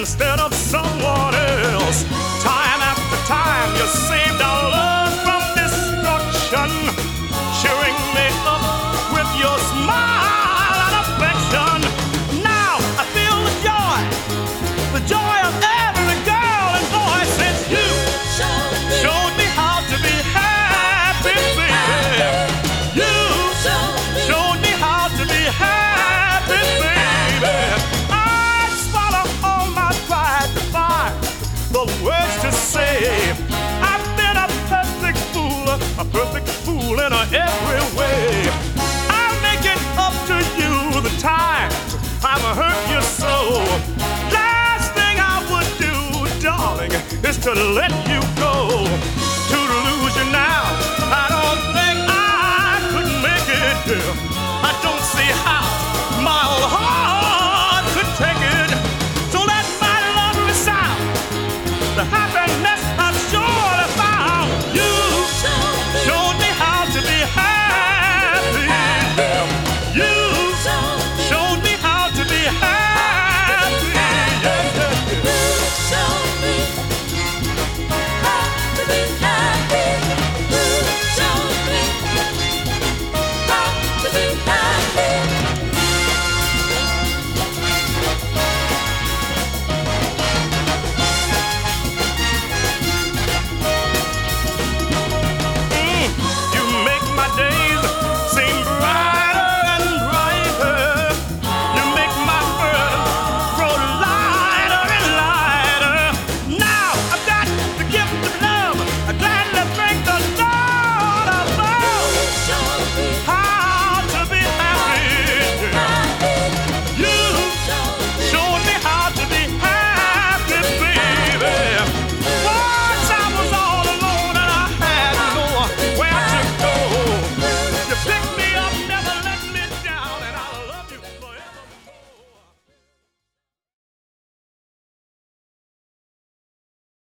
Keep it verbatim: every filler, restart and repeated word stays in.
instead of someone else. Time after time, you saved our love from destruction, cheering me up with your smile and affection. Now I feel the joy, the joy of every girl and boy since you showed me how to be happy, baby. You showed me how to be happy, baby. I'd swallow all my pride to find the words to say. I've been a perfect fool, a perfect fool in every way. I'll make it up to you the times I've hurt you so. Last thing I would do, darling, is to let you go.